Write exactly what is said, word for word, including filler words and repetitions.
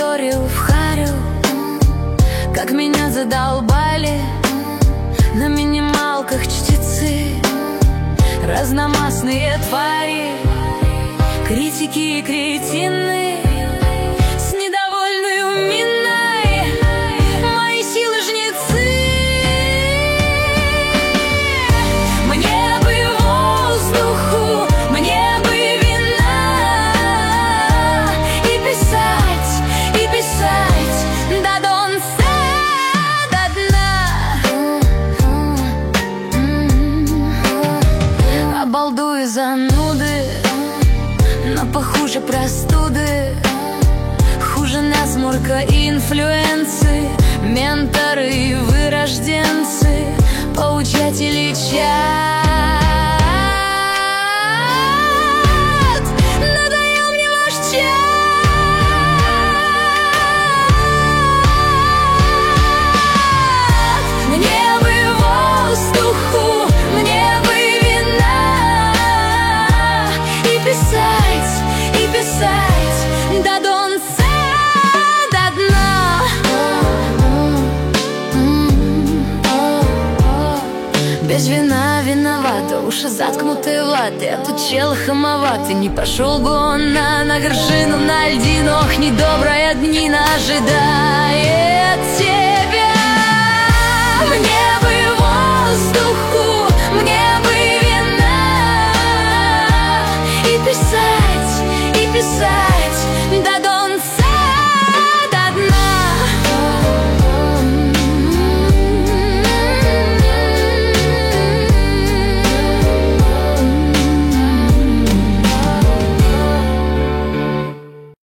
историю в харю, как меня задолбали на минималках чтецы, разномастные твари, критики и кретины, с недовольной миной мои силы жнецы. Мне бы воздуху, мне бы вина, и писать, и писать до донца, до дна. Обалдуй зануды, но похуже простуды, хуже насморка инфлюенсы, менторы и вырожденцы, поучатели чат. Надоел мне ваш чат. Мне бы воздуху, мне бы вина, и писать, и писать до донца, до дна. Без вина виновата, уши заткнуты ваты, а тут чел хамоватый. Не пошел бы он на, на вершину, на льдину, ох, недобрые дни нас ожидает.